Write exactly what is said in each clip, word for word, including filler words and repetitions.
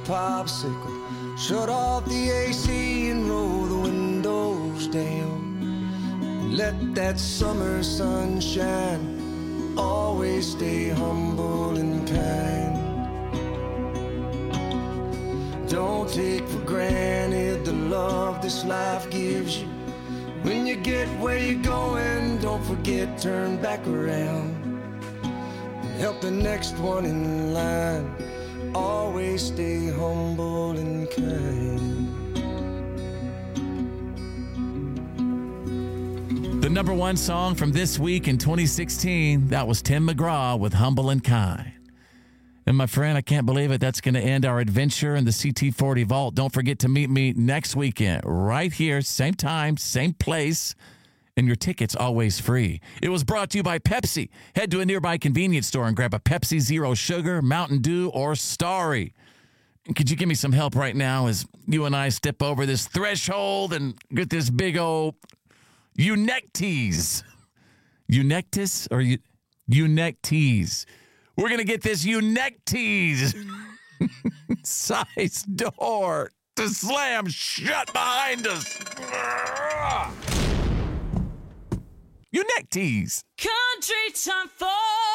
popsicle, shut off the A C and roll the windows down. Let that summer sun shine, always stay humble and kind. Don't take for granted the love this life gives you. When you get where you're going, don't forget, turn back around. Help the next one in line, always stay humble and kind. The number one song from this week in twenty sixteen, that was Tim McGraw with Humble and Kind. And my friend, I can't believe it. That's going to end our adventure in the C T forty Vault. Don't forget to meet me next weekend right here, same time, same place, and your ticket's always free. It was brought to you by Pepsi. Head to a nearby convenience store and grab a Pepsi Zero Sugar, Mountain Dew, or Starry. Could you give me some help right now as you and I step over this threshold and get this big old Unectes? Unectis or U- Unectes? We're going to get this Unectes size door to slam shut behind us. Unectes. Country Time forty.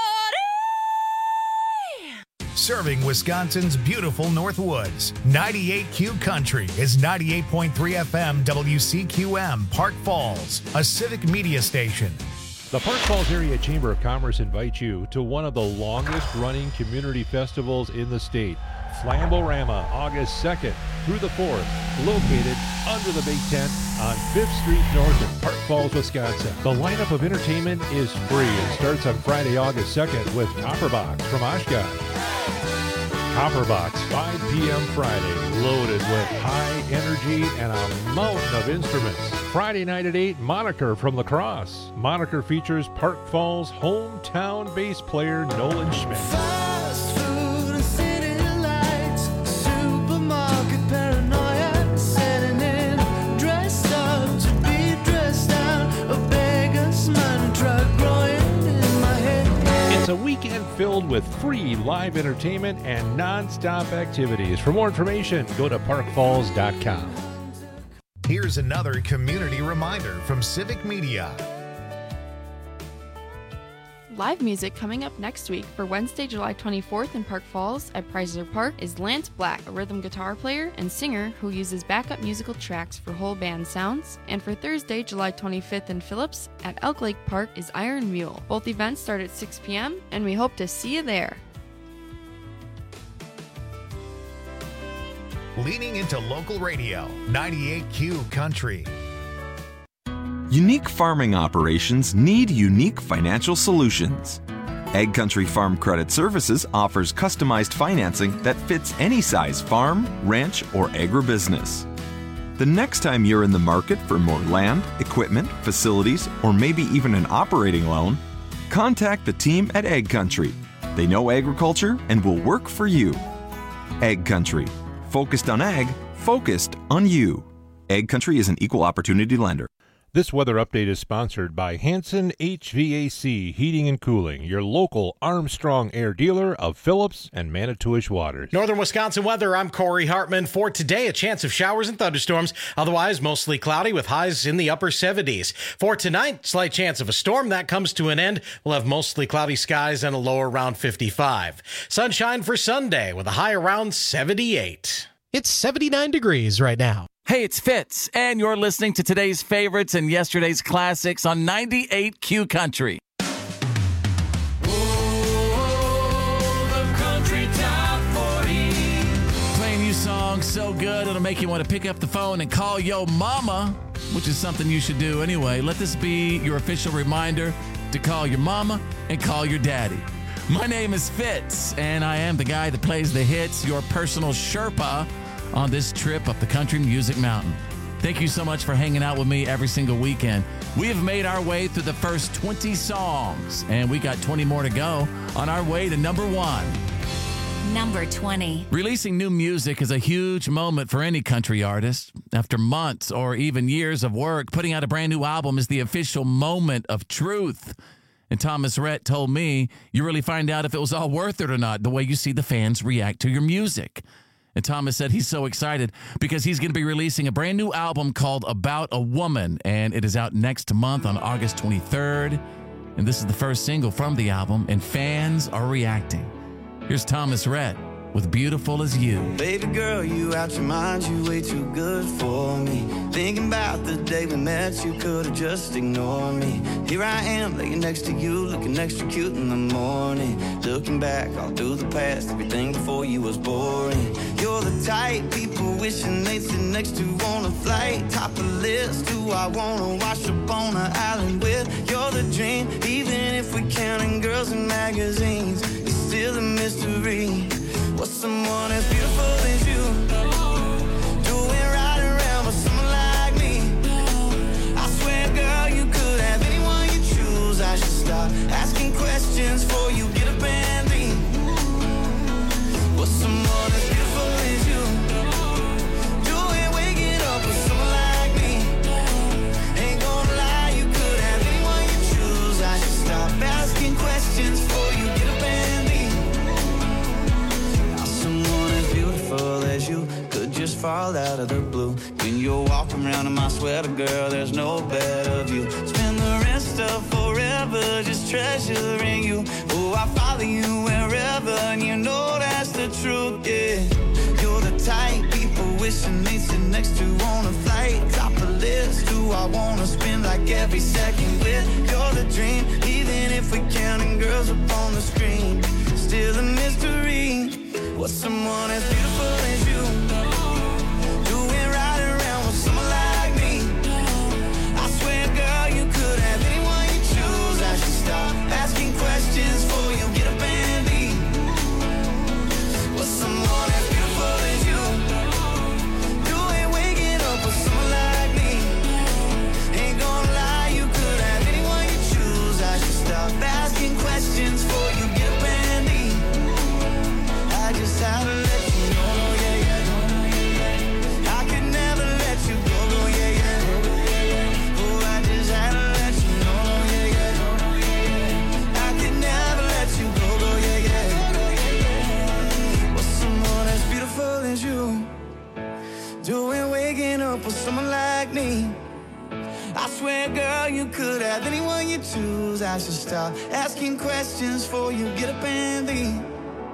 Serving Wisconsin's beautiful North Woods. ninety-eight Q Country is ninety-eight point three F M W C Q M, Park Falls, a civic media station. The Park Falls Area Chamber of Commerce invites you to one of the longest-running community festivals in the state, Flamborama, August second through the fourth, located under the big tent on fifth Street North in Park Falls, Wisconsin. The lineup of entertainment is free and starts on Friday, August second with Copperbox from Oshkosh. Copperbox, five p.m. Friday, loaded with high energy and a mountain of instruments. Friday night at eight, Moniker from La Crosse. Moniker features Park Falls hometown bass player Nolan Schmidt. Fast food and city lights, supermarket paranoia, setting in, dressed up to be dressed out, a beggar's man truck growing in my head. It's a weekend filled with free live entertainment and non-stop activities. For more information, go to park falls dot com. Here's another community reminder from Civic Media. Live music coming up next week for Wednesday, July twenty-fourth in Park Falls at Chrysler Park is Lance Black, a rhythm guitar player and singer who uses backup musical tracks for whole band sounds. And for Thursday, July twenty-fifth in Phillips at Elk Lake Park is Iron Mule. Both events start at six p.m. and we hope to see you there. Leaning into local radio, ninety-eight Q Country. Unique farming operations need unique financial solutions. Ag Country Farm Credit Services offers customized financing that fits any size farm, ranch, or agribusiness. The next time you're in the market for more land, equipment, facilities, or maybe even an operating loan, contact the team at Ag Country. They know agriculture and will work for you. Ag Country. Focused on ag, focused on you. Ag Country is an equal opportunity lender. This weather update is sponsored by Hanson H V A C Heating and Cooling, your local Armstrong Air dealer of Phillips and Manitowish Waters. Northern Wisconsin weather, I'm Corey Hartman. For today, a chance of showers and thunderstorms, otherwise mostly cloudy with highs in the upper seventies. For tonight, slight chance of a storm. That comes to an end. We'll have mostly cloudy skies and a low around fifty-five. Sunshine for Sunday with a high around seventy-eight. It's seventy-nine degrees right now. Hey, it's Fitz, and you're listening to today's favorites and yesterday's classics on ninety-eight Q Country. Playing you songs so good it'll make you want to pick up the phone and call yo mama, which is something you should do anyway. Let this be your official reminder to call your mama and call your daddy. My name is Fitz, and I am the guy that plays the hits, your personal Sherpa on this trip up the country music mountain. Thank you so much for hanging out with me every single weekend. We have made our way through the first twenty songs, and we got twenty more to go on our way to number one. Number twenty. Releasing new music is a huge moment for any country artist. After months or even years of work, putting out a brand new album is the official moment of truth. And Thomas Rhett told me, you really find out if it was all worth it or not, the way you see the fans react to your music. And Thomas said he's so excited because he's going to be releasing a brand new album called About a Woman, and it is out next month on August twenty-third. And this is the first single from the album, and fans are reacting. Here's Thomas Rhett with Beautiful As You. Baby girl, you out your mind, you way too good for me. Thinking about the day we met, you could've just ignored me. Here I am, laying next to you, looking extra cute in the morning. Looking back all through the past, everything before you was boring. You're the type people wishing they'd sit next to on a flight. Top of the list, who I wanna wash up on an island with. You're the dream, even if we're counting girls in magazines. It's still a mystery. What's someone as beautiful as you doing right around with someone like me? I swear, girl, you could have anyone you choose. I should stop asking questions before you get up and leave. What's someone as beautiful as you doing waking up with someone like me? Ain't gonna lie, you could have anyone you choose. I should stop asking questions before you get up and leave. As you could just fall out of the blue. When you're walking around in my sweater, girl, there's no better view. Spend the rest of forever just treasuring you. Oh, I follow you wherever, and you know that's the truth, yeah. You're the type people wishing they'd sit next to on a flight. Top of the list, who I wanna spend like every second with. You're the dream, even if we're counting girls up on the screen. Still a mystery. What's someone as beautiful as you doing right around with someone like me? I swear, girl, you could have anyone you choose. I should stop asking questions before you get up and leave. What's someone as beautiful as you doing waking up with someone like me? Ain't gonna lie, you could have anyone you choose. I should stop asking questions before you get up and leave. I just had to let you know, no, yeah, yeah. I could never let you go, no, yeah, yeah. Oh, I just had to let you know, no, yeah, yeah. I could never let you go, no, yeah, yeah. Well, someone as beautiful as you doing waking up with someone like me. I swear, girl, you could have anyone you choose. I should stop asking questions before you get up and leave.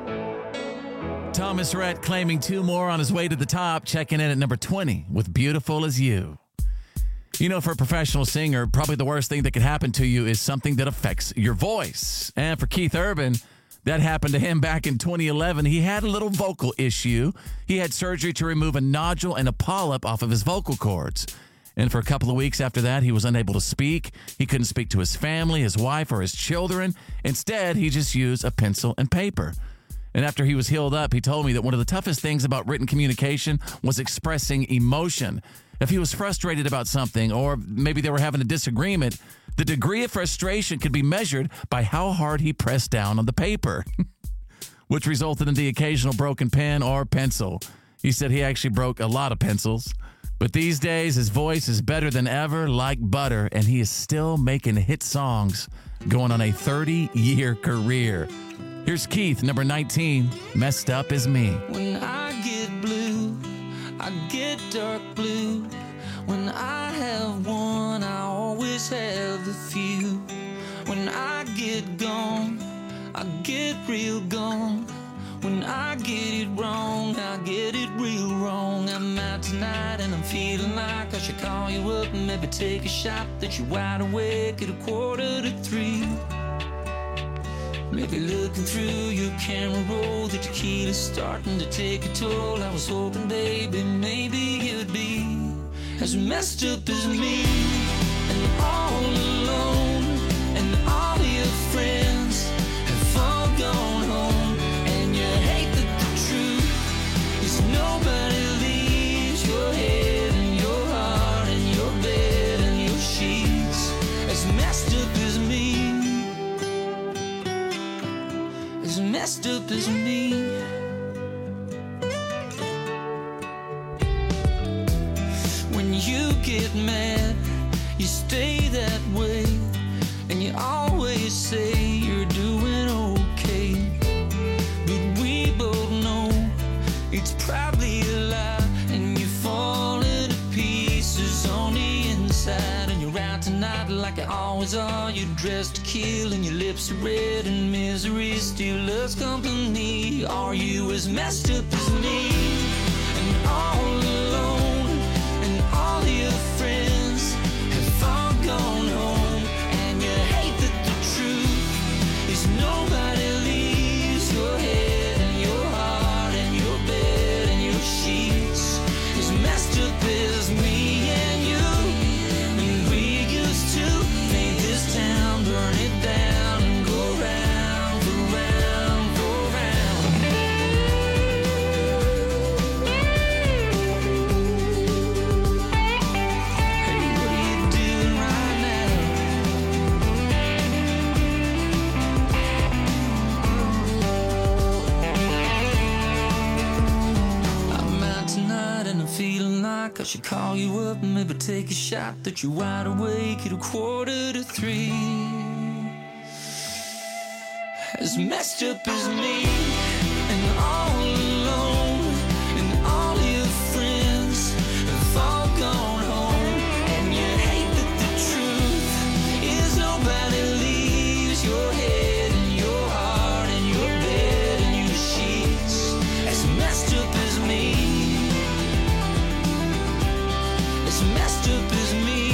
Thomas Rhett claiming two more on his way to the top, checking in at number twenty with Beautiful As You. You know, for a professional singer, probably the worst thing that could happen to you is something that affects your voice. And for Keith Urban, that happened to him back in twenty eleven. He had a little vocal issue. He had surgery to remove a nodule and a polyp off of his vocal cords. And for a couple of weeks after that, he was unable to speak. He couldn't speak to his family, his wife, or his children. Instead, he just used a pencil and paper. And after he was healed up, he told me that one of the toughest things about written communication was expressing emotion. If he was frustrated about something, or maybe they were having a disagreement, the degree of frustration could be measured by how hard he pressed down on the paper, which resulted in the occasional broken pen or pencil. He said he actually broke a lot of pencils. But these days, his voice is better than ever, like butter, and he is still making hit songs, going on a thirty-year career. Here's Keith, number nineteen, Messed Up As Me. When I get blue, I get dark blue. When I have one, I always have a few. When I get gone, I get real gone. When I get it wrong, I get it real wrong. I'm out tonight and I'm feeling like I should call you up and maybe take a shot that you're wide awake at a quarter to three. Maybe looking through your camera roll, the tequila's starting to take a toll. I was hoping, baby, maybe you'd be as messed up as me. And all alone, and all your friends have all gone home. And you hate that the truth is nobody leaves your head and your heart and your bed and your sheets. As messed up as me, as messed up as me. When you get mad, you stay that way, and you always say you're doing okay. But we both know it's it's probably a lie, and you're falling to pieces on the inside, and you're out tonight like you always are. You're dressed to kill and your lips are red, and misery still loves company. Are you as messed up as me, and all alone, and all your friends have all gone home, and you hate that the truth is nobody leaves your head and your heart and your bed and your sheets as messed up as me and you. And we used to paint this town, burn it down, and go round, go round, go round. Hey, what are you doing right now? I'm out tonight and I'm feeling like I should call you up and maybe take a shot that you're wide awake at a quarter to three. As messed up as me, and all alone, and all your friends have all gone home, and you hate that the truth is nobody leaves your head and your heart and your bed and your sheets. As messed up as me, as messed up as me.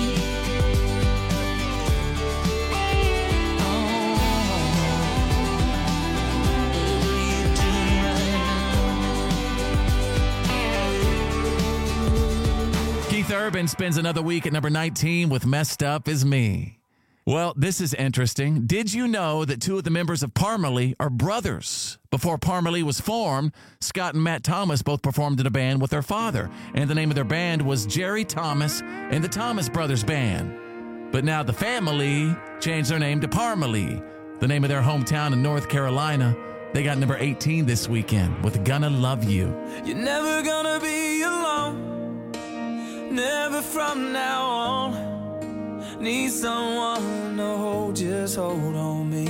Keith Urban spends another week at number nineteen with Messed Up Is Me. Well, this is interesting. Did you know that two of the members of Parmalee are brothers? Before Parmalee was formed, Scott and Matt Thomas both performed in a band with their father, and the name of their band was Jerry Thomas and the Thomas Brothers Band. But now the family changed their name to Parmalee, the name of their hometown in North Carolina. They got number eighteen this weekend with Gonna Love You. You're never gonna be alone, never from now on. Need someone to hold, just hold on me.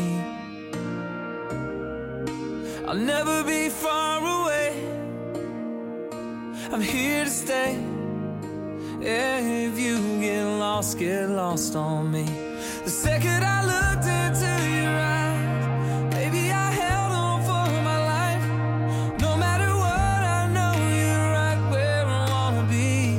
I'll never be far away, I'm here to stay. Yeah, if you get lost, get lost on me. The second I looked into your eyes, baby, I held on for my life. No matter what, I know you're right where I wanna be.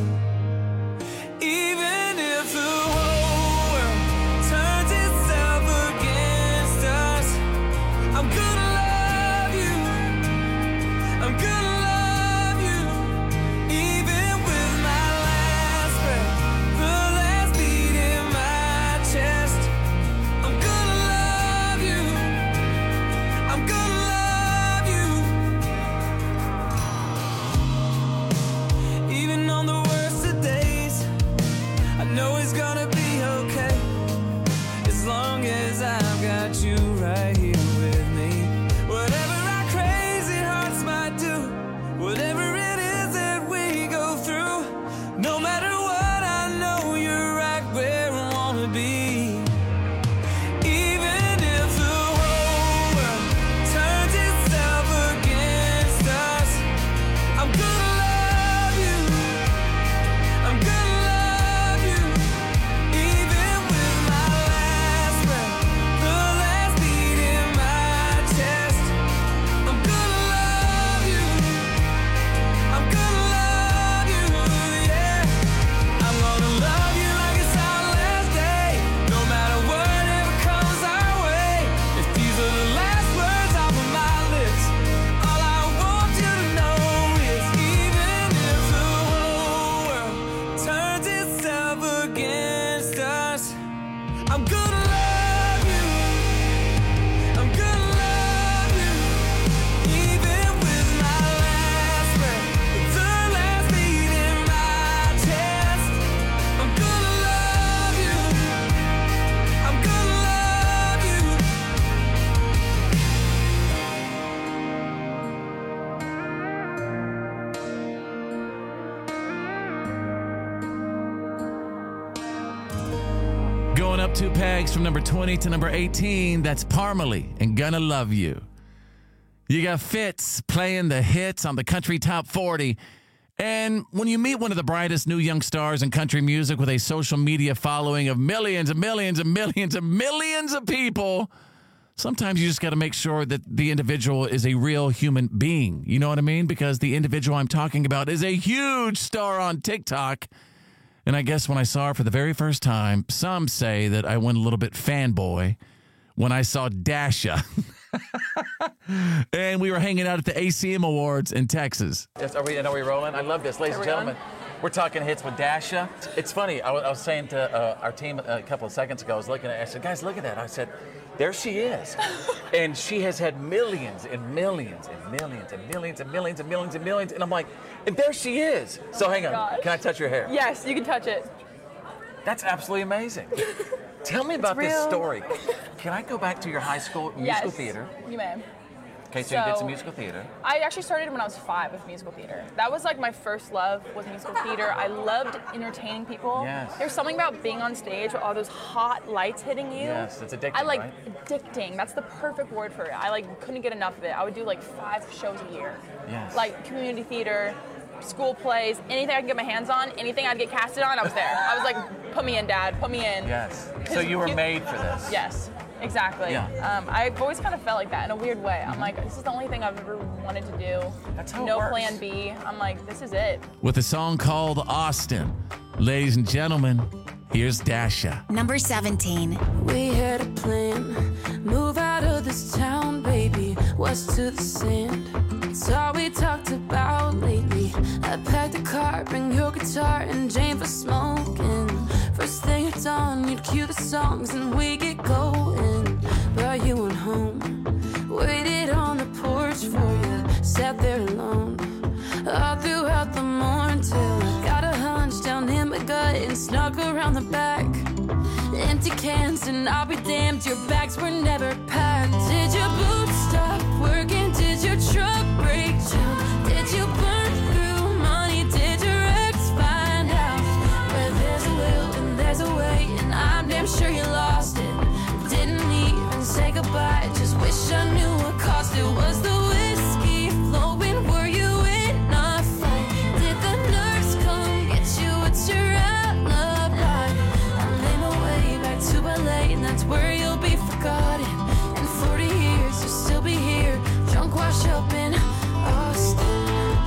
Even if the whole world turns itself against us, I'm gonna love you, I'm gonna love you. Even with my last breath, the last beat in my chest, I'm gonna love you, I'm gonna love you. Even on the worst of days, I know it's gonna be okay, as long as I've got you right here with me. Whatever our crazy hearts might do, whatever it is that we go through, no matter what, I know you're right where I wanna be. Even if the whole world turns itself against us, I'm gonna love you, I'm gonna love you. Even with my last breath, the last beat in my chest, I'm gonna love you, I'm gonna love you, yeah. I'm gonna love you like it's our last day, no matter whatever comes our way. If these are the last words off of my lips, all I want you to know is, even if the whole world turns itself against us, I'm gonna love you, I'm gonna love you. Even with my last breath, the last beat in my chest, I'm gonna love you, I'm gonna love you. Going up two pegs from number twenty to number eighteen, that's Parmalee and Gonna Love You. You got Fitz playing the hits on the Country Top forty. And when you meet one of the brightest new young stars in country music with a social media following of millions and millions and millions and millions of people, sometimes you just got to make sure that the individual is a real human being. You know what I mean? Because the individual I'm talking about is a huge star on TikTok. And I guess when I saw her for the very first time, some say that I went a little bit fanboy when I saw Dasha. And we were hanging out at the A C M Awards in Texas. Yes, are we, are we rolling? I love this. Ladies and gentlemen, we're talking hits with Dasha. It's funny. I, w- I was saying to uh, our team a couple of seconds ago, I was looking at it. I said, guys, look at that. I said, there she is. And she has had millions and millions and millions and millions and millions and millions and millions. And I'm like, and there she is. So hang on. Gosh. Can I touch your hair? Yes, you can touch it. That's absolutely amazing. Tell me about this story. Can I go back to your high school musical Yes, theater? you may. Okay, so, you did some musical theater. I actually started when I was five with musical theater. That was like my first love was musical theater. I loved entertaining people. Yes. There's something about being on stage with all those hot lights hitting you. Yes, it's addicting, I like right? addicting. That's the perfect word for it. I like couldn't get enough of it. I would do like five shows a year. Yes. Like community theater, school plays, anything I could get my hands on, anything I'd get casted on, I was there. I was like, put me in, Dad, put me in. Yes. So you were made for this. Yes, exactly. Yeah. Um, I've always kind of felt like that in a weird way. I'm like, this is the only thing I've ever wanted to do. That's how it no works. plan B. I'm like, this is it. With a song called Austin. Ladies and gentlemen, here's Dasha. Number seventeen. We had a plan, move out of this town, baby, west to the sand. It's all we talked about lately. I packed a car, bring your guitar and Jane for smoking. First thing at dawn, you'd cue the songs and we get going. But you went home, waited on the porch for you, sat there alone all throughout the morning till I got a hunch down in my gut and snuck around the back. Empty cans and I'll be damned, your bags were never packed. Did your boots stop working? Did your truck break down? Did you burn through money? Did your ex find out? Where there's a will and there's a way, and I'm damn sure you lost it. Didn't even say goodbye, just wish I knew what cost it. Was the whiskey flowing? Were you in a fight? Did the nurse come get you? What's your alibi? I made my way back to L A, and that's where you'll be forgotten. In forty years, you'll still be here, drunk, washed up in Austin.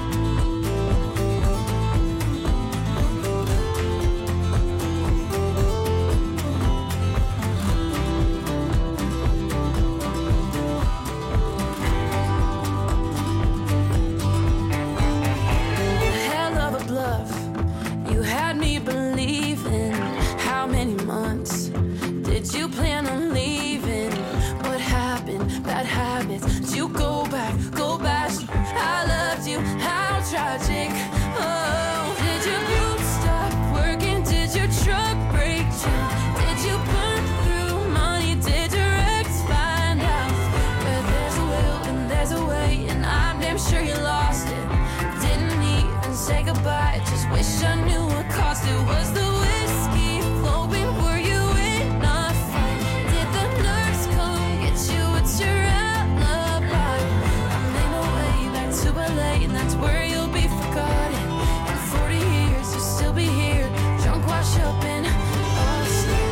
Hell of a bluff, you had me believing. How many months did you plan on leaving? What happened? Bad habits. Did you go back? Go back. I loved you. How tragic. Oh, did your boots stop working? Did your truck break down? Did you burn through money? Did your ex find out? Where there's a will and there's a way, and I'm damn sure you lost it. Didn't even say goodbye. Just wish I knew what cost it. Was the whiskey flowing? Were you in a fight? Did the nurse come get you? What's your alibi? I made my way back to L A, and that's where you'll be forgotten. In forty years, you'll still be here, drunk, washed up in Austin.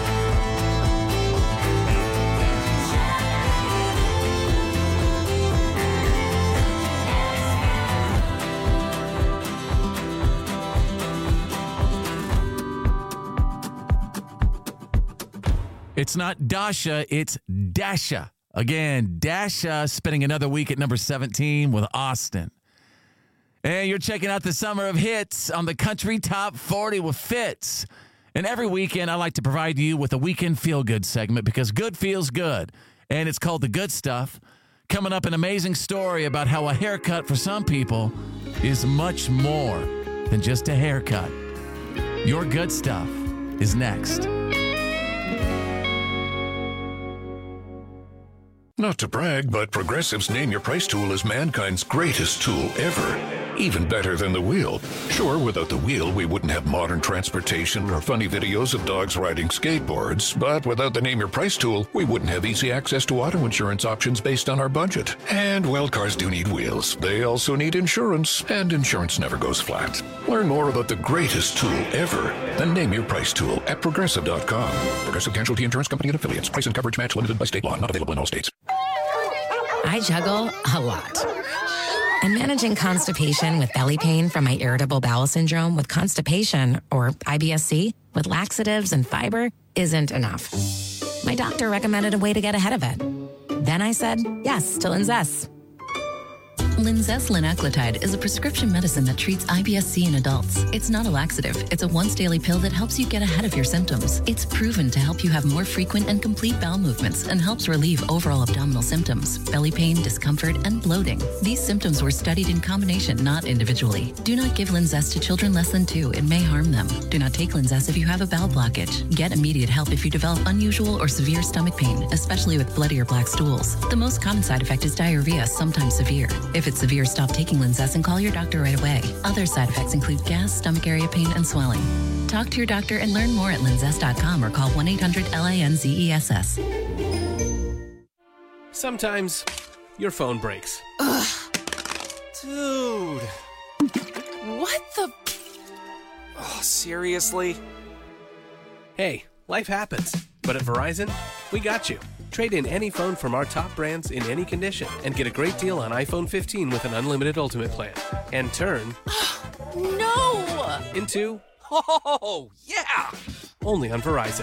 It's not Dasha, it's Dasha. Again, Dasha spending another week at number seventeen with Austin. And you're checking out the Summer of Hits on the Country Top forty with Fitz. And every weekend, I like to provide you with a weekend feel-good segment because good feels good. And it's called The Good Stuff. Coming up, an amazing story about how a haircut for some people is much more than just a haircut. Your good stuff is next. Not to brag, but Progressive's Name Your Price tool is mankind's greatest tool ever. even better than the wheel. Sure, without the wheel, we wouldn't have modern transportation or funny videos of dogs riding skateboards, but without the Name Your Price tool, we wouldn't have easy access to auto insurance options based on our budget. And, well, cars do need wheels. They also need insurance, and insurance never goes flat. Learn more about the greatest tool ever, the Name Your Price tool, at Progressive dot com. Progressive Casualty Insurance Company and Affiliates. Price and coverage match limited by state law. Not available in all states. I juggle a lot. And managing constipation with belly pain from my irritable bowel syndrome with constipation, or I B S C, with laxatives and fiber isn't enough. My doctor recommended a way to get ahead of it. Then I said yes to Linzess. Linzess linaclotide is a prescription medicine that treats I B S C in adults. It's not a laxative. It's a once-daily pill that helps you get ahead of your symptoms. It's proven to help you have more frequent and complete bowel movements and helps relieve overall abdominal symptoms, belly pain, discomfort, and bloating. These symptoms were studied in combination, not individually. Do not give Linzess to children less than two. It may harm them. Do not take Linzess if you have a bowel blockage. Get immediate help if you develop unusual or severe stomach pain, especially with bloody or black stools. The most common side effect is diarrhea, sometimes severe. If it's severe, stop taking Linzess and call your doctor right away. Other side effects include gas, stomach area pain, and swelling. Talk to your doctor and learn more at linzess dot com or call one eight hundred L I N Z E S S. Sometimes your phone breaks. Ugh. Dude. What the? Oh, seriously? Hey, life happens. But at Verizon, we got you. Trade in any phone from our top brands in any condition and get a great deal on iPhone fifteen with an unlimited ultimate plan. And turn... no! Into... Oh, yeah! Only on Verizon.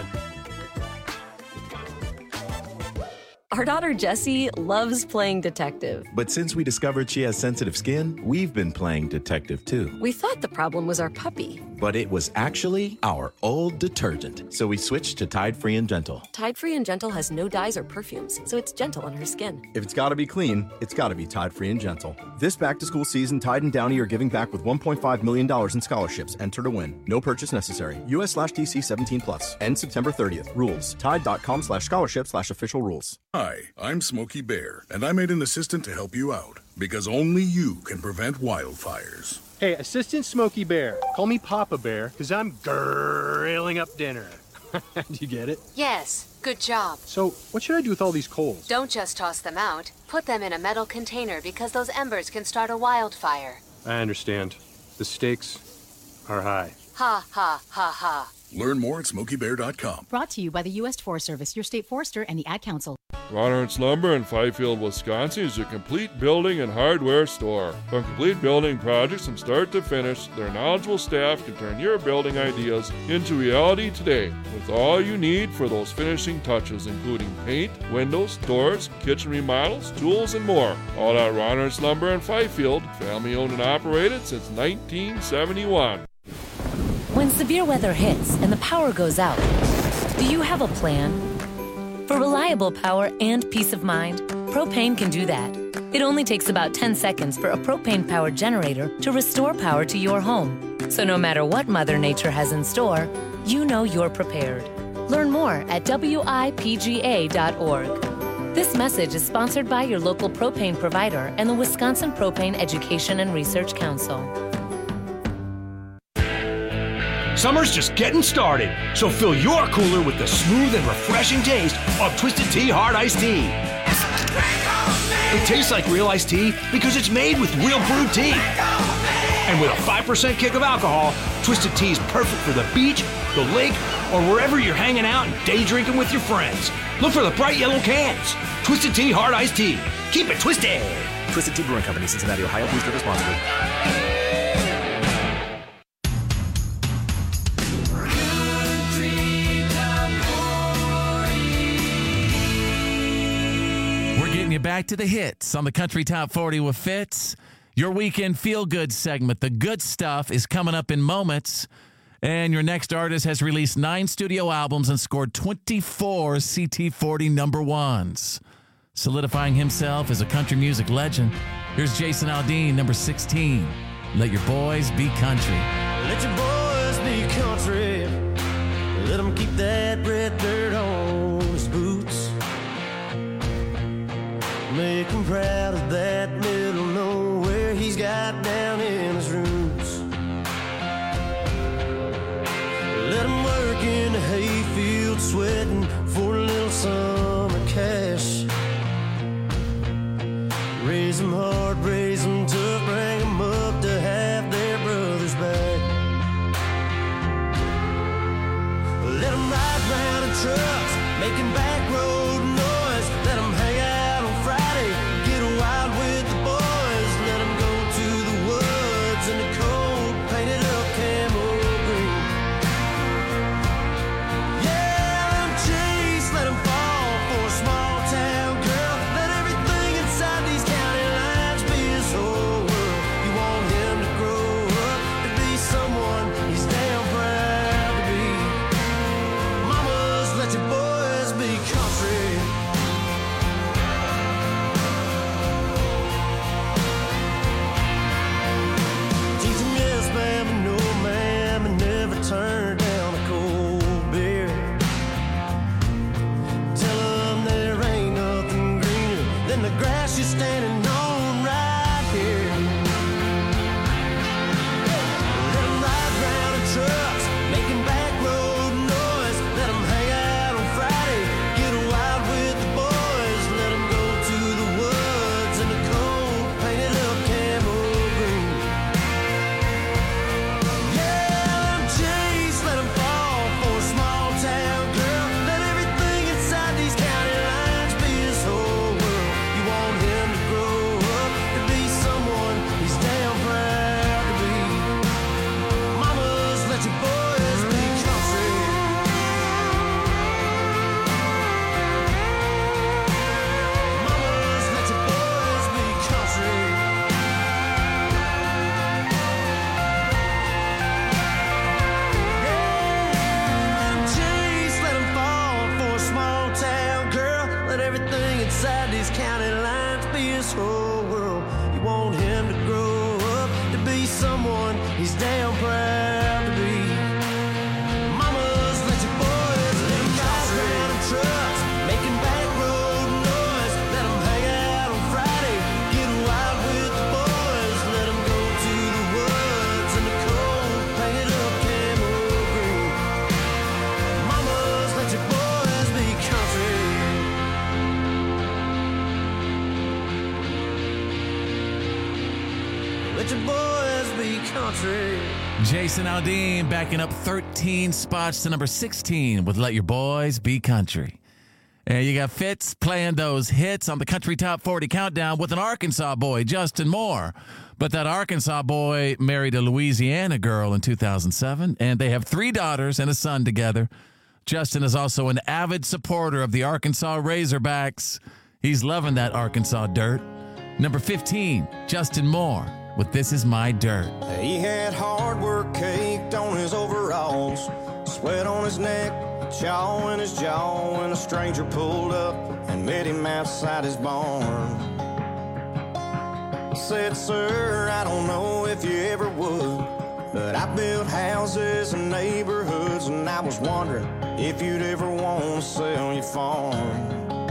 Our daughter Jessie loves playing detective. But since we discovered she has sensitive skin, we've been playing detective too. We thought the problem was our puppy. But it was actually our old detergent. So we switched to Tide Free and Gentle. Tide Free and Gentle has no dyes or perfumes, so it's gentle on her skin. If it's gotta be clean, it's gotta be Tide Free and Gentle. This back-to-school season, Tide and Downy are giving back with one point five million dollars in scholarships. Enter to win. No purchase necessary. U S slash D C seventeen plus. End September thirtieth. Rules. Tide.com slash scholarship slash official rules. Hi, I'm Smokey Bear, and I made an assistant to help you out, because only you can prevent wildfires. Hey, Assistant Smokey Bear. Call me Papa Bear, because I'm grilling up dinner. Do you get it? Yes, good job. So, what should I do with all these coals? Don't just toss them out. Put them in a metal container, because those embers can start a wildfire. I understand. The stakes are high. Ha, ha, ha, ha. Learn more at smokey bear dot com. Brought to you by the U S Forest Service, your state forester, and the Ad Council. Ron Ernst Lumber in Fifield, Wisconsin is your complete building and hardware store. From complete building projects from start to finish, their knowledgeable staff can turn your building ideas into reality today with all you need for those finishing touches, including paint, windows, doors, kitchen remodels, tools, and more. All at Ron Ernst Lumber in Fifield, family owned and operated since nineteen seventy-one. When severe weather hits and the power goes out, do you have a plan? For reliable power and peace of mind, Propane can do that. It only takes about ten seconds for a propane-powered generator to restore power to your home. So no matter what Mother Nature has in store, you know you're prepared. Learn more at W I P G A dot org. This message is sponsored by your local propane provider and the Wisconsin Propane Education and Research Council. Summer's just getting started, so fill your cooler with the smooth and refreshing taste of Twisted Tea Hard Iced Tea. It tastes like real iced tea because it's made with real brewed tea. And with a five percent kick of alcohol, Twisted Tea is perfect for the beach, the lake, or wherever you're hanging out and day drinking with your friends. Look for the bright yellow cans. Twisted Tea Hard Iced Tea. Keep it twisted. Twisted Tea Brewing Company, Cincinnati, Ohio. Please drink responsibly. You back to the hits on the Country Top forty with Fitz. Your weekend feel-good segment, The Good Stuff, is coming up in moments. And your next artist has released nine studio albums and scored twenty-four C T forty number ones, solidifying himself as a country music legend. Here's Jason Aldean, number sixteen, Let Your Boys Be Country. Let your boys be country. Let them keep that red dirt on his boots. Make him proud of that middle nowhere he's got down in working the hayfield, sweating for a little summer cash. Raise them hard, raise them tough, bring them up to have their brothers back. Let them ride round in trucks, making back road noise. Let them hang out on Friday, get wild with the boys. Let them go to the woods in the cold, painted up camo green. Yeah, let them chase, let them fall for a small town girl. Let everything inside these county lines be his whole world. You want him to grow up to be someone he's damn proud to be. Mamas, let your boys be country. Teach them yes, ma'am, and no, ma'am, and never turn down a cold beer. Tell them there ain't nothing greener than the grass you're standing on right here. Let them ride round in trucks, making back road noise. Let them hang out on Friday, get wild with the boys. Let them go to the woods in the cold, painted up camo green. Yeah, let them chase, let them fall for a small town girl. Let everything inside these county lines be his whole world. You want him to grow up to be someone he's damn proud to be. Mamas, let your boys be country. Mamas, let your boys be country. Chase, let him fall for a small town girl. Let everything inside these county lines be his whole world. You want him to grow up to be someone he's damn proud to be. Mamas, let your boys let him drive around in trucks, making back road noise. Let him hang out on Friday, get wild with the boys. Let him go to the woods in the cold, painted up camo green. Mamas, let your boys be country. Let your boys be country. Jason Aldean backing up thirteen spots to number sixteen with Let Your Boys Be Country. And you got Fitz playing those hits on the Country Top forty Countdown with an Arkansas boy, Justin Moore. But that Arkansas boy married a Louisiana girl in two thousand seven, and they have three daughters and a son together. Justin is also an avid supporter of the Arkansas Razorbacks. He's loving that Arkansas dirt. Number fifteen, Justin Moore with This Is My Dirt. He had hard work caked on his overalls, sweat on his neck, chaw in his jaw, when a stranger pulled up and met him outside his barn. Said, sir, I don't know if you ever would, but I built houses and neighborhoods, and I was wondering if you'd ever want to sell your farm.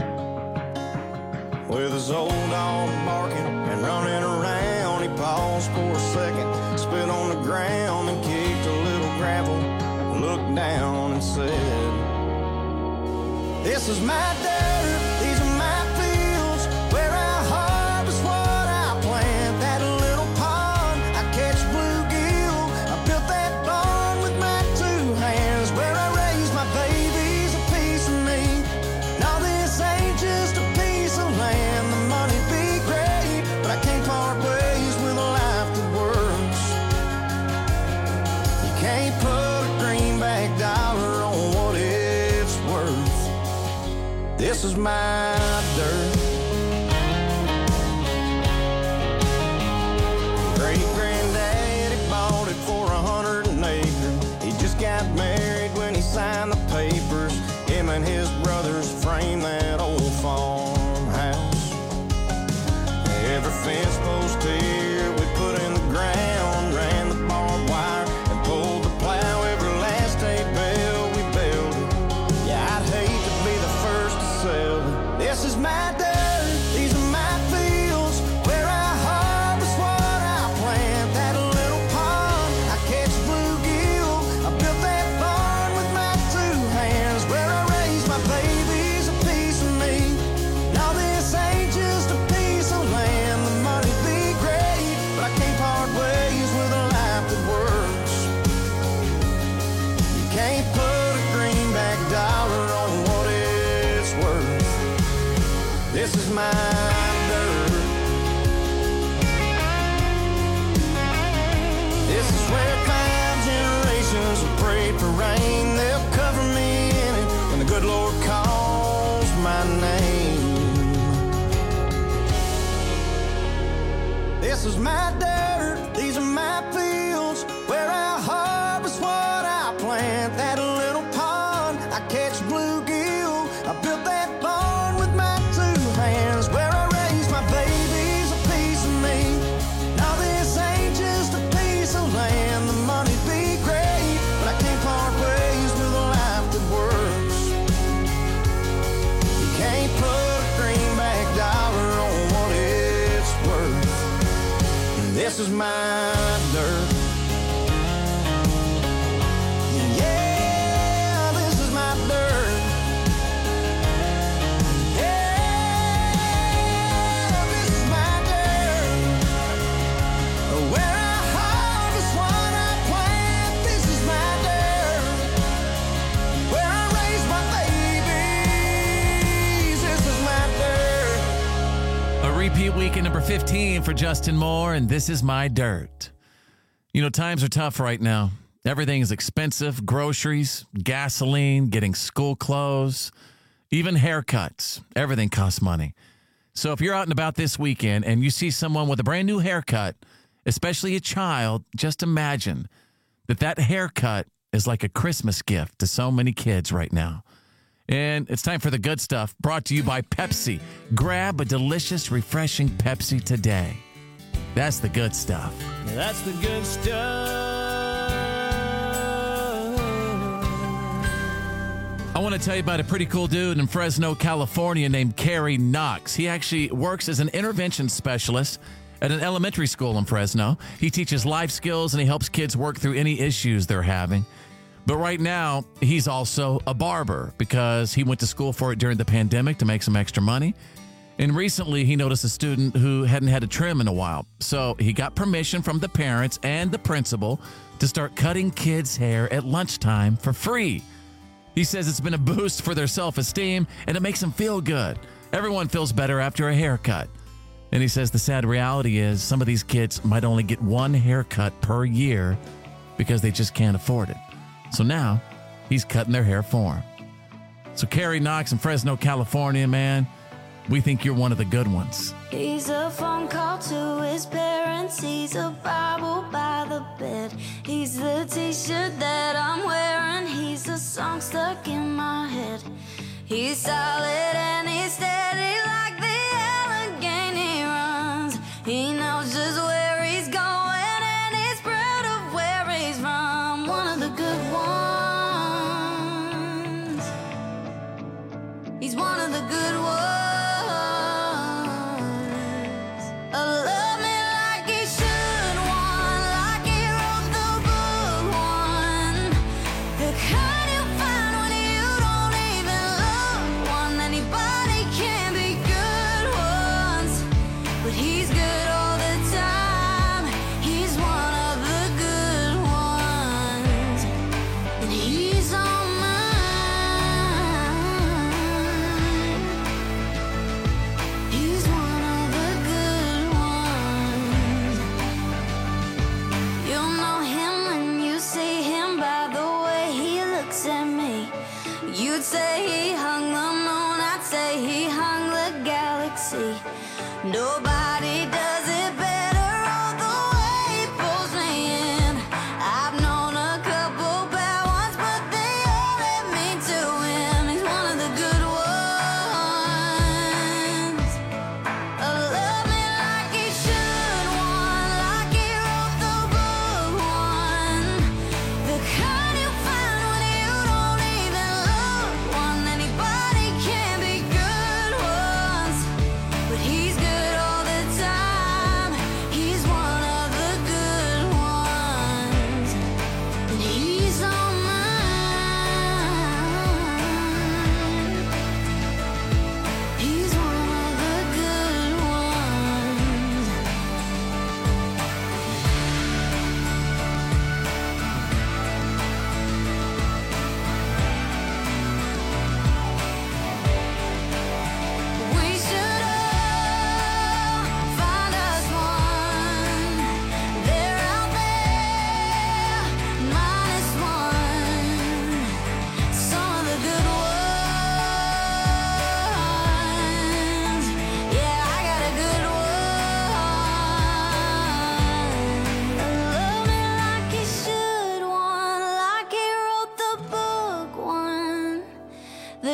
With his old dog barking and running around, he paused for a second, spit on the ground and kicked a little gravel, looked down and said, this is my dirt, these are my fields, where I harvest what I plant. That little pond, I catch bluegill, I built that barn with my two hands, where I raise my babies, a piece of me. Now this ain't just a piece of land, the money be great, but I can't part ways with a life that works. You can't put a greenback dollar on what it's worth. This is my dirt. Great-granddaddy bought it for a hundred an acre. He just got married when he signed the papers. Him and his brothers framed that old farmhouse. Every fence post here we put in the ground, ran the barbed wire and pulled the plow. Every last hay bale we built it. Yeah, I'd hate to be the first to sell it. This is my day. my dirt. This is where cloud generations will pray for rain. They'll cover me in it when the good Lord calls my name. This is my dirt, these are my fields, where I harvest what I plant. That little pond, I catch bluegill. I built that barn with my two hands, where I raise my babies, a piece of me. Now this ain't just a piece of land. The money be great, but I can't part ways with a life that works. You can't put a greenback dollar on what it's worth. And this is my dirt. Yeah, this is my dirt. Yeah, this is my dirt. Where I harvest what I plant. This is my dirt. Where I raise my babies. This is my dirt. A repeat week at number fifteen for Justin Moore, and This Is My Dirt. You know, times are tough right now. Everything is expensive. Groceries, gasoline, getting school clothes, even haircuts. Everything costs money. So if you're out and about this weekend and you see someone with a brand new haircut, especially a child, just imagine that that haircut is like a Christmas gift to so many kids right now. And it's time for the good stuff, brought to you by Pepsi. Grab a delicious, refreshing Pepsi today. That's the good stuff. That's the good stuff. I want to tell you about a pretty cool dude in Fresno, California named Kerry Knox. He actually works as an intervention specialist at an elementary school in Fresno. He teaches life skills and he helps kids work through any issues they're having. But right now, he's also a barber because he went to school for it during the pandemic to make some extra money. And recently, he noticed a student who hadn't had a trim in a while. So he got permission from the parents and the principal to start cutting kids' hair at lunchtime for free. He says it's been a boost for their self-esteem and it makes them feel good. Everyone feels better after a haircut. And he says the sad reality is some of these kids might only get one haircut per year because they just can't afford it. So now he's cutting their hair for them. So Kerry Knox in Fresno, California, man, we think you're one of the good ones. He's a phone call to his parents. He's a Bible by the bed. He's the t-shirt that I'm wearing. He's a song stuck in my head. He's solid and he's steady like the Allegheny runs. He knows just where he's going and he's proud of where he's from. One of the good ones. He's one of the good ones. Nobody does it better all the way he pulls me in. I've known a couple bad ones, but they all led me to him. He's one of the good ones. A love me like he should, one like he wrote the book, one. The kind you find when you don't even look, one. Anybody can be good ones, but he's good all the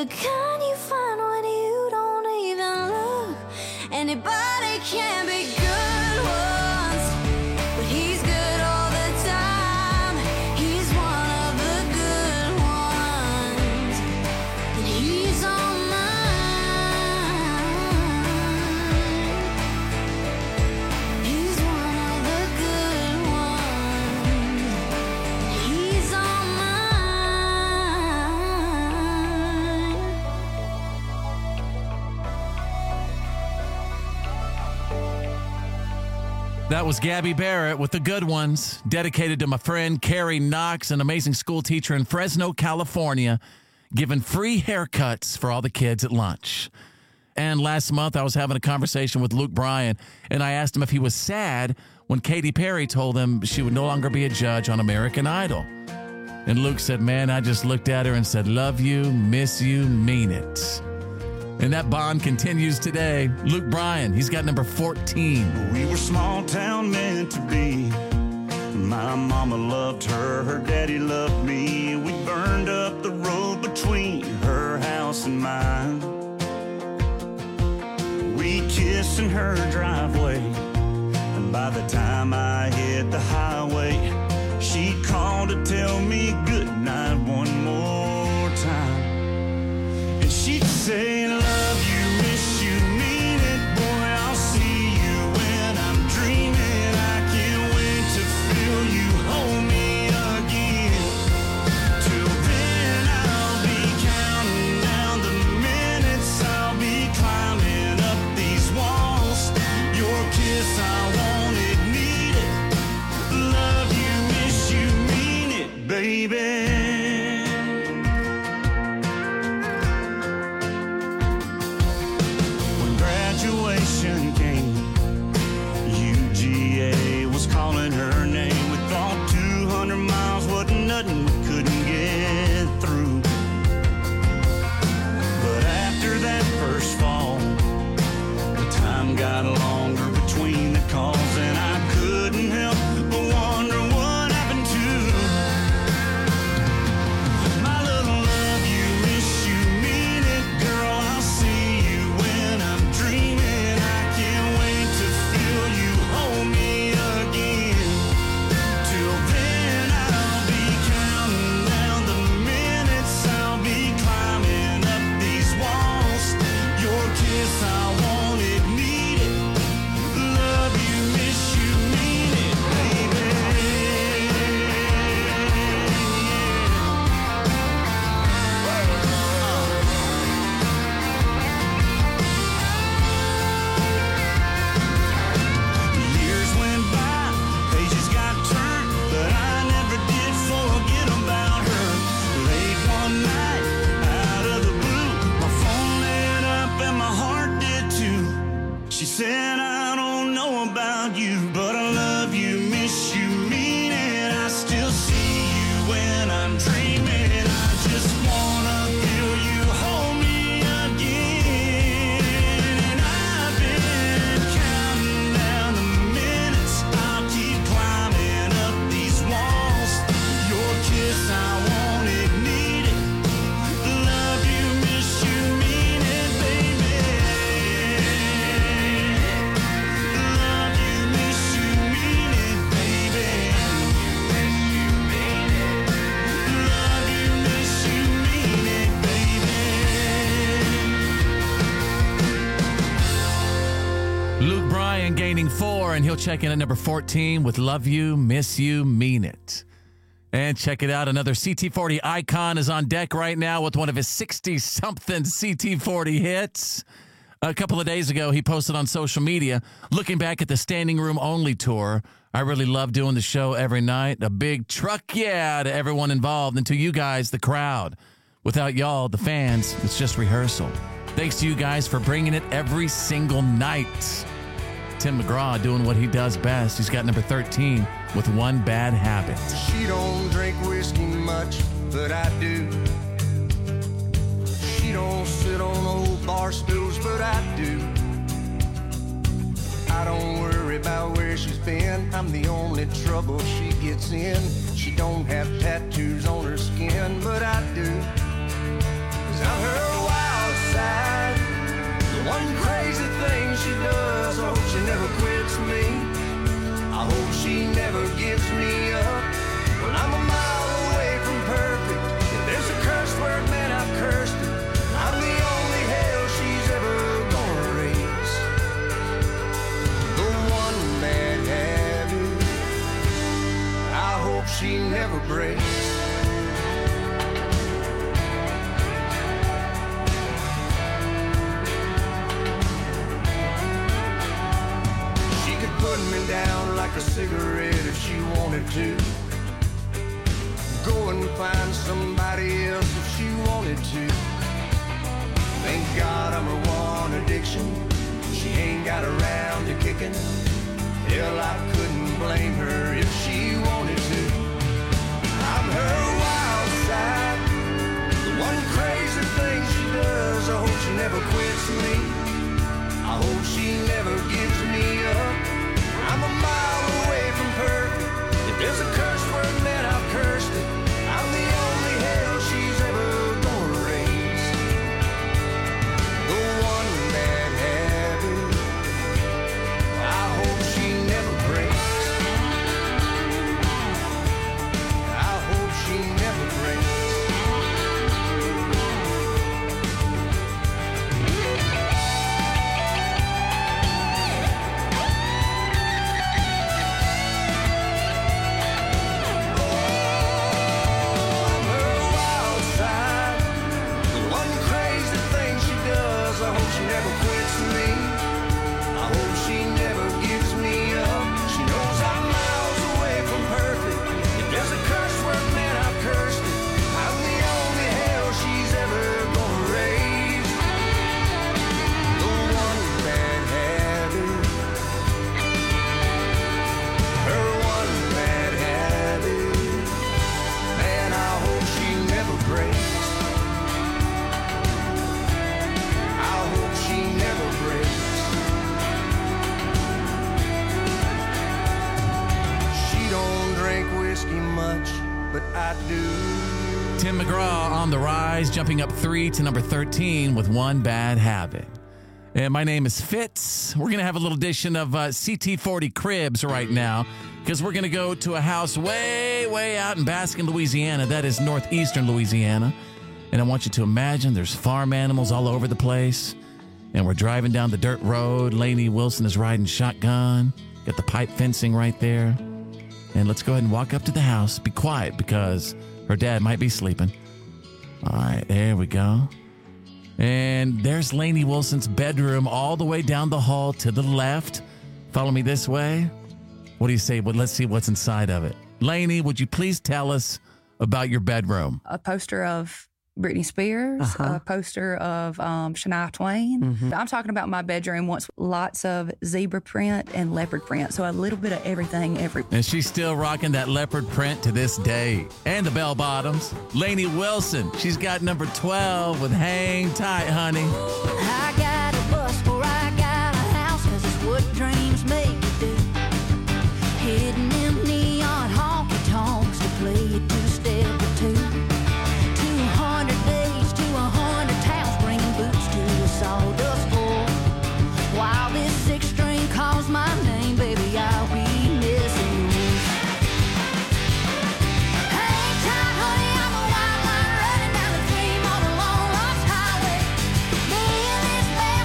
the kind you find when you don't even look. Anybody can be good once, but he's good all the time. He's one of the good ones, and he's on mine. He's one of the good ones, and he's on mine. That was Gabby Barrett with The Good Ones, dedicated to my friend Carrie Knox, an amazing school teacher in Fresno, California, giving free haircuts for all the kids at lunch. And last month, I was having a conversation with Luke Bryan, and I asked him if he was sad when Katy Perry told him she would no longer be a judge on American Idol. And Luke said, man, I just looked at her and said, love you, miss you, mean it. And that bond continues today. Luke Bryan, he's got number fourteen. We were small town meant to be. My mama loved her, her daddy loved me. We burned up the road between her house and mine. We kissed in her driveway, and by the time I hit the highway, she called to tell me goodnight one more time. And she'd say, love you, miss you, mean it, boy, I'll see you when I'm dreaming. I can't wait to feel you hold me again. Till then I'll be counting down the minutes, I'll be climbing up these walls. Your kiss, I want it, need it. Love you, miss you, mean it, baby. Graduation came, U G A was calling her name. We thought two hundred miles wasn't nothing, we couldn't get through. But after that first fall, the time got longer between the calls, and I couldn't help but wonder what happened to my little love you, miss you, mean it, girl, I'll see you when I'm dreaming. I can't wait to feel you hold me again. Till then I'll be counting down the minutes, I'll be climbing up these walls. Your kiss, I want it, need it. Love you, miss you, mean it, baby. Years went by, pages got turned, but I never did forget about her. Late one night, out of the blue, my phone lit up and my heart did too. She said, I don't know about you, but I love you, miss you, mean it. I still see you when I'm dreaming. I just wanna feel you hold me again. And I've been counting down the minutes, I'll keep climbing up these walls. Your kiss, I want it, need it. Love you, miss you, mean it, baby. Love you, miss you, mean it, baby. Love you, miss you, mean it, baby. Luke Bryan gaining four, and he'll check in at number fourteen with Love You, Miss You, Mean It. And check it out, another C T forty icon is on deck right now with one of his sixty-something C T forty hits. A couple of days ago, he posted on social media, looking back at the Standing Room Only tour. I really love doing the show every night. A big truck yeah to everyone involved, and to you guys, the crowd. Without y'all, the fans, it's just rehearsal. Thanks to you guys for bringing it every single night. Tim McGraw doing what he does best. He's got number thirteen with One Bad Habit. She don't drink whiskey much, but I do. She don't sit on old bar stools, but I do. I don't worry about where she's been. I'm the only trouble she gets in. She don't have tattoos on her skin, but I do. 'cause I'm her wild side. The one crazy thing she does, I hope she never quits me. I hope she never gives me up. Well, I'm a mile away from perfect. If there's a curse word, man, I've cursed it. I'm the only hell she's ever gonna raise. The one bad habit I hope she never breaks. She could put me down like a cigarette if she wanted to. Go and find somebody else if she wanted to. Thank God I'm her one addiction. She ain't got around to kicking. Hell, I couldn't blame her if she wanted to. I'm her wild side. The one crazy thing she does, I hope she never quits me. I hope she never gives me up. I'm a mile away from perfect. If there's a curse word, man, I've cursed it. I'm the only hell she's ever gonna raise. The one bad habit I hope she never breaks. I hope she never breaks. Tim McGraw on the rise, jumping up three to number thirteen with One Bad Habit. And my name is Fitz. We're going to have a little edition of uh, C T forty Cribs right now because we're going to go to a house way, way out in Baskin, Louisiana. That is northeastern Louisiana. And I want you to imagine there's farm animals all over the place. And we're driving down the dirt road. Lainey Wilson is riding shotgun. Got the pipe fencing right there. And let's go ahead and walk up to the house. Be quiet because her dad might be sleeping. All right, there we go. And there's Lainey Wilson's bedroom all the way down the hall to the left. Follow me this way. What do you say? Well, let's see what's inside of it. Lainey, would you please tell us about your bedroom? A poster of Britney Spears, Uh-huh. a poster of um, Shania Twain. Mhm. I'm talking about my bedroom once, lots of zebra print and leopard print. So a little bit of everything every. And she's still rocking that leopard print to this day. And the bell bottoms. Lainey Wilson, she's got number twelve with Hang Tight, Honey. I got a bus or I got a house, 'cause it's what dreams make you do. Hidden them neon honky tonks to play a two-step or two. two hundred days to one hundred towns, bringing boots to a sawdust floor. While this six-string calls my name, baby, I'll be missing you. Hang tight, honey, I'm a wild line running down the dream on a long lost highway. Me and this bad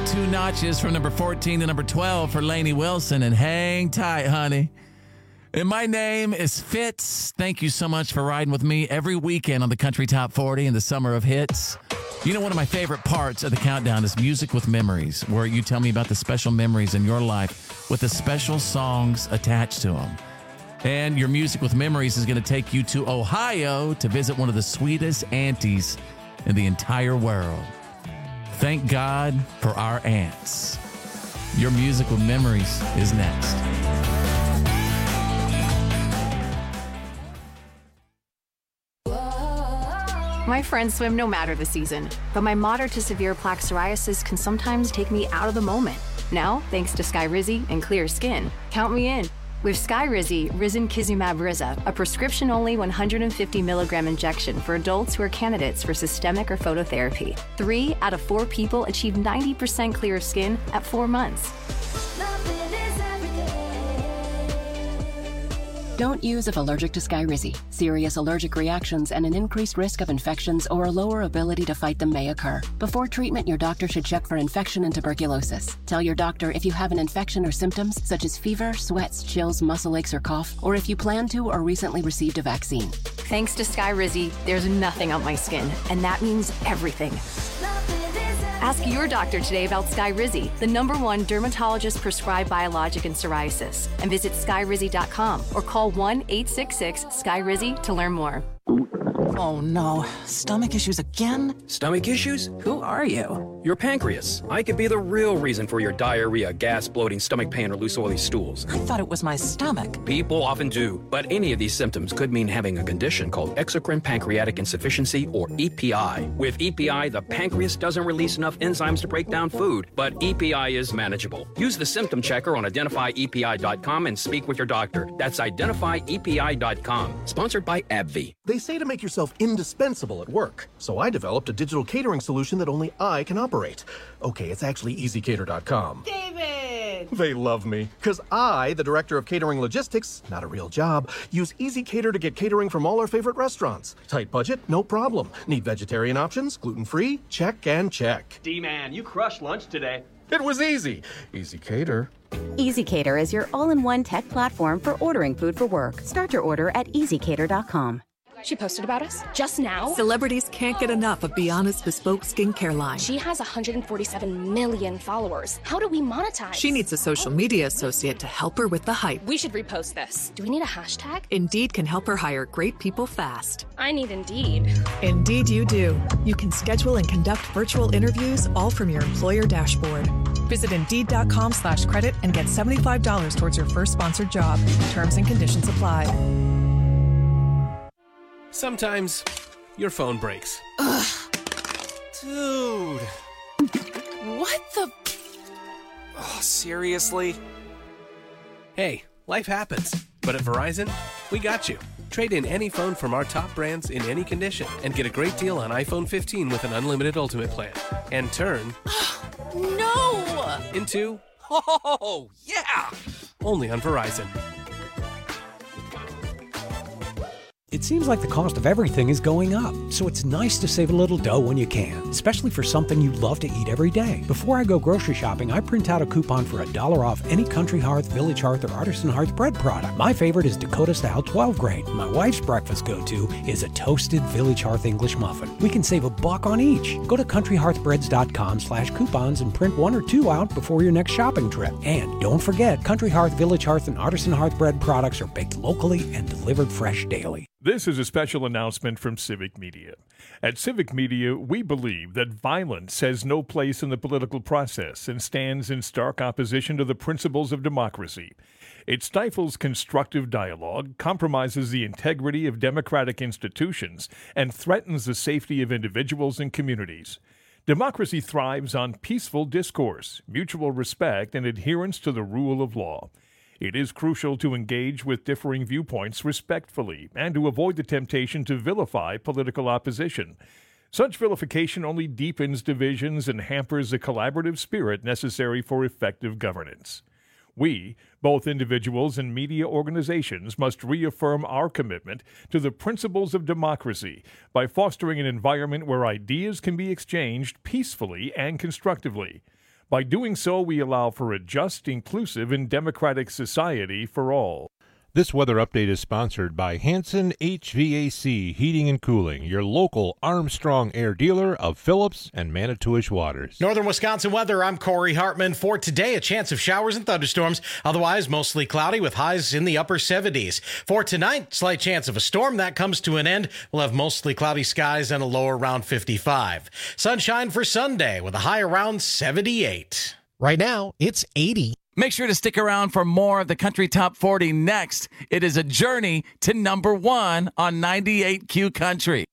Two notches from number fourteen to number twelve for Lainey Wilson, and hang tight, honey. And my name is Fitz. Thank you so much for riding with me every weekend on the Country Top forty in the Summer of Hits. You know, one of my favorite parts of the countdown is Music with Memories, where you tell me about the special memories in your life with the special songs attached to them. And your Music with Memories is going to take you to Ohio to visit one of the sweetest aunties in the entire world. Thank God for our aunts. Your Music with Memories is next. My friends swim no matter the season, but my moderate to severe plaque psoriasis can sometimes take me out of the moment. Now, thanks to Skyrizi and clear skin, count me in. With Skyrizi, Risankizumab Riza, a prescription-only one hundred fifty milligram injection for adults who are candidates for systemic or phototherapy. Three out of four people achieve ninety percent clear skin at four months. Don't use if allergic to Skyrizi. Serious allergic reactions and an increased risk of infections or a lower ability to fight them may occur. Before treatment, your doctor should check for infection and tuberculosis. Tell your doctor if you have an infection or symptoms such as fever, sweats, chills, muscle aches, or cough, or if you plan to or recently received a vaccine. Thanks to Skyrizi, there's nothing on my skin, and that means everything. Ask your doctor today about Skyrizi, the number one dermatologist-prescribed biologic in psoriasis, and visit skyrizi dot com or call one eight six six Skyrizi to learn more. Oh no, stomach issues again? Stomach issues? Who are you? Your pancreas. I could be the real reason for your diarrhea, gas, bloating, stomach pain, or loose oily stools. I thought it was my stomach. People often do, but any of these symptoms could mean having a condition called exocrine pancreatic insufficiency, or E P I. With E P I, the pancreas doesn't release enough enzymes to break down food, but E P I is manageable. Use the symptom checker on identify E P I dot com and speak with your doctor. That's identify E P I dot com. Sponsored by AbbVie. They say to make yourself indispensable at work, so I developed a digital catering solution that only I can operate. Okay, it's actually easy cater dot com. David! They love me, because I, the director of catering logistics, not a real job, use EasyCater to get catering from all our favorite restaurants. Tight budget? No problem. Need vegetarian options? Gluten-free? Check and check. D-Man, you crushed lunch today. It was easy. EasyCater. EasyCater is your all-in-one tech platform for ordering food for work. Start your order at easy cater dot com. She posted about us just now. Celebrities can't get enough of Beyond's bespoke skincare line. She has one hundred forty-seven million followers. How do we monetize? She needs a social media associate to help her with the hype. We should repost this. Do we need a hashtag? Indeed can help her hire great people fast. I need Indeed. Indeed you do. You can schedule and conduct virtual interviews all from your employer dashboard. Visit Indeed dot com slash credit and get seventy-five dollars towards your first sponsored job. Terms and conditions apply. Sometimes your phone breaks. Ugh. Dude. What the? Oh, seriously? Hey, life happens. But at Verizon, we got you. Trade in any phone from our top brands in any condition and get a great deal on iPhone fifteen with an unlimited Ultimate plan. And turn... no! Into... Oh, yeah! Only on Verizon. It seems like the cost of everything is going up, so it's nice to save a little dough when you can, especially for something you love to eat every day. Before I go grocery shopping, I print out a coupon for a dollar off any Country Hearth, Village Hearth, or Artisan Hearth bread product. My favorite is Dakota Style twelve grain. My wife's breakfast go-to is a toasted Village Hearth English muffin. We can save a buck on each. Go to country hearth breads dot com slash coupons and print one or two out before your next shopping trip. And don't forget, Country Hearth, Village Hearth, and Artisan Hearth bread products are baked locally and delivered fresh daily. This is a special announcement from Civic Media. At Civic Media, we believe that violence has no place in the political process and stands in stark opposition to the principles of democracy. It stifles constructive dialogue, compromises the integrity of democratic institutions, and threatens the safety of individuals and communities. Democracy thrives on peaceful discourse, mutual respect, and adherence to the rule of law. It is crucial to engage with differing viewpoints respectfully and to avoid the temptation to vilify political opposition. Such vilification only deepens divisions and hampers the collaborative spirit necessary for effective governance. We, both individuals and media organizations, must reaffirm our commitment to the principles of democracy by fostering an environment where ideas can be exchanged peacefully and constructively. By doing so, we allow for a just, inclusive, and democratic society for all. This weather update is sponsored by Hanson H V A C Heating and Cooling, your local Armstrong Air dealer of Phillips and Manitowish Waters. Northern Wisconsin weather, I'm Corey Hartman. For today, a chance of showers and thunderstorms, otherwise mostly cloudy with highs in the upper seventies. For tonight, slight chance of a storm. That comes to an end. We'll have mostly cloudy skies and a low around fifty-five. Sunshine for Sunday with a high around seventy-eight. Right now, it's eighty. Make sure to stick around for more of the Country Top forty next. It is a journey to number one on ninety-eight Q Country.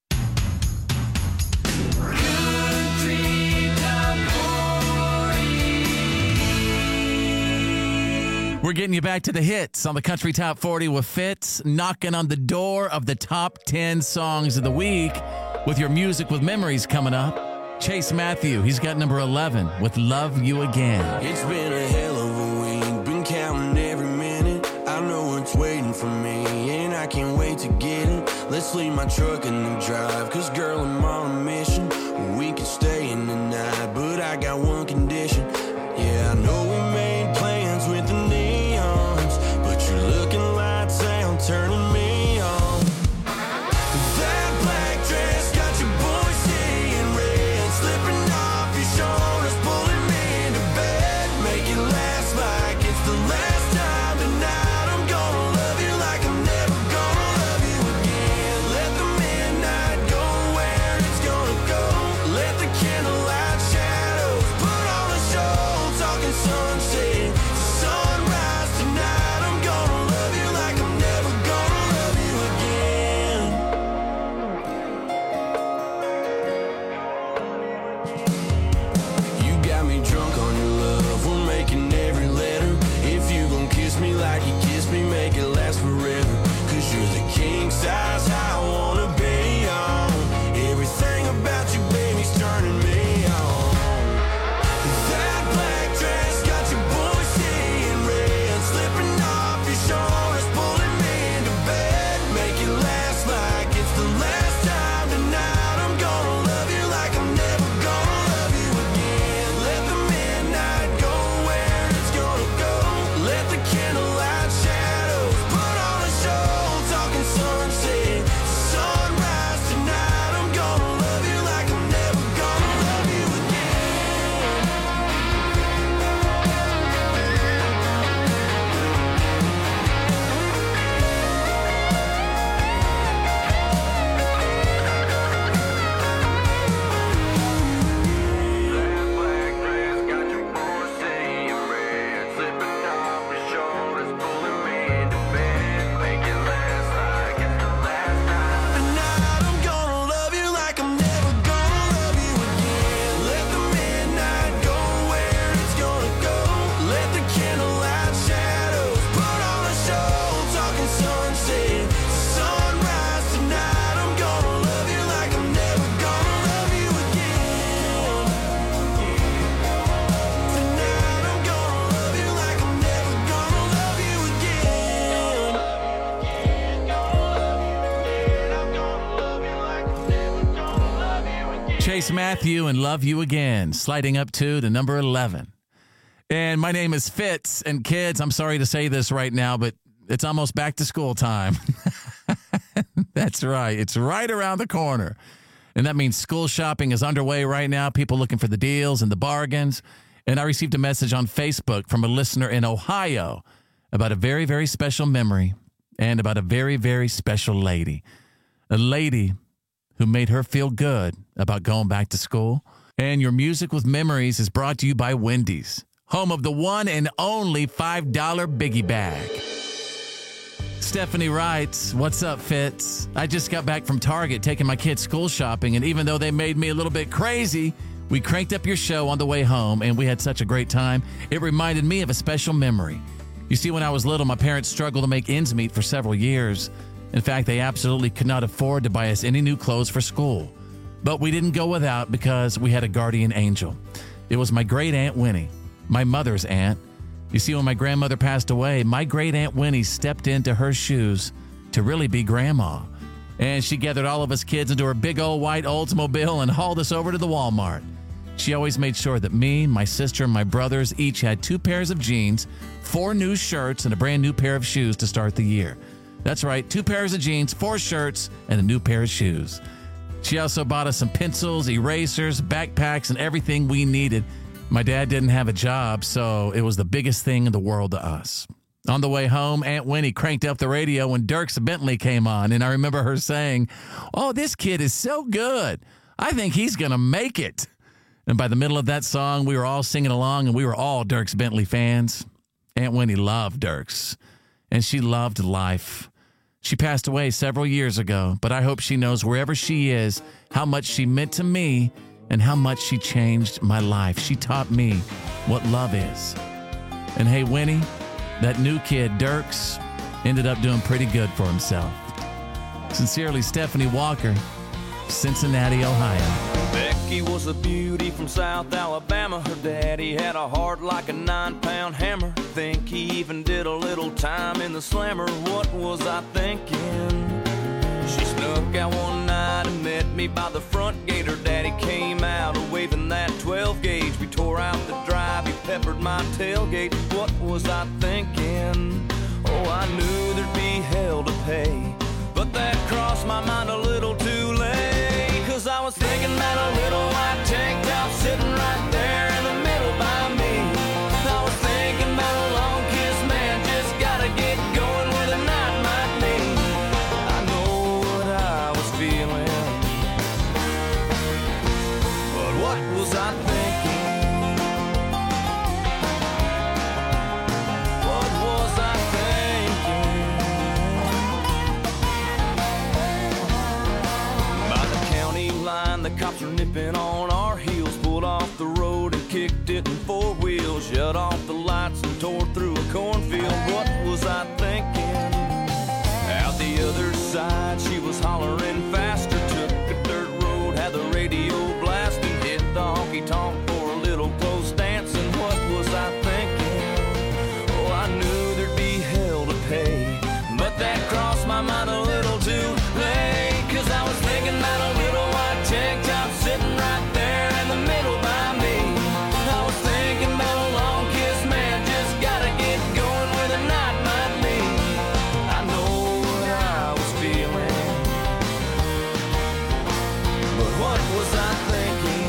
We're getting you back to the hits on the Country Top forty with Fitz, knocking on the door of the top ten songs of the week with your Music with Memories coming up. Chase Matthew, he's got number eleven with Love You Again. It's been a hell of a week, been counting every minute. I know it's waiting for me, and I can't wait to get it. Let's leave my truck in the drive, cause girl, I'm on a mission. We could stay in the night, but I got one condition. Yeah, I know we made plans with the neons, but you're looking lights out, turning me on. That black dress got your boy saying red, slipping off your shoulders, pulling me into bed. Make it last like it's the last time tonight. I'm gonna love you like I'm never gonna love you again. Let the midnight go where it's gonna go. Let the candlelight shadows put on a show. Talking sunset, sunrise tonight. I'm gonna love you like I'm never gonna love you again. You got me drunk on your love, we're making every letter. If you gon' kiss me like you kissed me, make it last forever. Cause you're the king size I wanna be on. Everything about you, baby's turning me on. That black dress got your boy seeing red, slipping off your shoulders, pulling me into bed. Make it last like it's the last time tonight. I'm gonna love you like I'm never gonna love you again. Let the midnight go where it's gonna go. Let the candlelight shadows put on a show. Talking sunset, sunrise tonight. I'm gonna love you like I'm never gonna love you again. Tonight I'm gonna love you like I'm never gonna love you again. Let the midnight go where it's gonna go. Let the candlelight shadows put on a show. Talking sunset, sunrise tonight. I'm gonna love you like I'm never gonna love you again. Tonight I'm gonna love you like I'm never gonna love you again. Chase Matthew and Love You Again, sliding up to the number eleven. And my name is Fitz, and kids, I'm sorry to say this right now, but it's almost back to school time. That's right. It's right around the corner. And that means school shopping is underway right now, people looking for the deals and the bargains. And I received a message on Facebook from a listener in Ohio about a very, very special memory and about a very, very special lady. A lady who made her feel good about going back to school. And your Music with Memories is brought to you by Wendy's, home of the one and only five dollar Biggie Bag. Stephanie writes, what's up, Fitz? I just got back from Target taking my kids school shopping, and even though they made me a little bit crazy, we cranked up your show on the way home, and we had such a great time. It reminded me of a special memory. You see, when I was little, my parents struggled to make ends meet for several years. In fact, they absolutely could not afford to buy us any new clothes for school. But we didn't go without because we had a guardian angel. It was my great Aunt Winnie, my mother's aunt. You see, when my grandmother passed away, my great Aunt Winnie stepped into her shoes to really be grandma. And she gathered all of us kids into her big old white Oldsmobile and hauled us over to the Walmart. She always made sure that me, my sister, and my brothers each had two pairs of jeans, four new shirts, and a brand new pair of shoes to start the year. That's right, two pairs of jeans, four shirts, and a new pair of shoes. She also bought us some pencils, erasers, backpacks, and everything we needed. My dad didn't have a job, so it was the biggest thing in the world to us. On the way home, Aunt Winnie cranked up the radio when Dierks Bentley came on, and I remember her saying, "Oh, this kid is so good. I think he's going to make it." And by the middle of that song, we were all singing along, and we were all Dierks Bentley fans. Aunt Winnie loved Dierks, and she loved life. She passed away several years ago, but I hope she knows wherever she is how much she meant to me and how much she changed my life. She taught me what love is. And hey, Winnie, that new kid, Dierks, ended up doing pretty good for himself. Sincerely, Stephanie Walker, Cincinnati, Ohio. Becky was a beauty from South Alabama. Her daddy had a heart like a nine-pound hammer. Think he even did a little time in the slammer. What was I thinking? She snuck out one night and met me by the front gate. Her daddy came out waving that twelve gauge. We tore out the drive, he peppered my tailgate. What was I thinking? Oh, I knew there'd be hell to pay, but that crossed my mind a little too late. Cause I was thinking about a little white tank top sitting right there in the middle by me. I was thinking about a long kiss, man, just gotta get going where the night might lead. I know what I was feeling, but what was I thinking? What was I thinking? By the county line, the cops are nipping on our heels. Pulled off the road and kicked it in four wheels. Shut off the lights and tore through a cornfield. What was I thinking? Out the other side, she was hollering faster. Took a dirt road, had the radio blasting. Hit the honky-tonk for a little close dancing. What was I thinking? Oh, I knew there'd be hell to pay, but that crossed my mind a little too late. Cause I was thinking about a little white tank top sitting right there in the middle by me. I was thinking about a long kiss, man, just gotta get going where the night might lead. I know what I was feeling, but what was I thinking?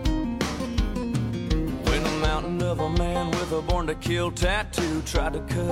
When a mountain of a man with a born to kill tattoo tried to cut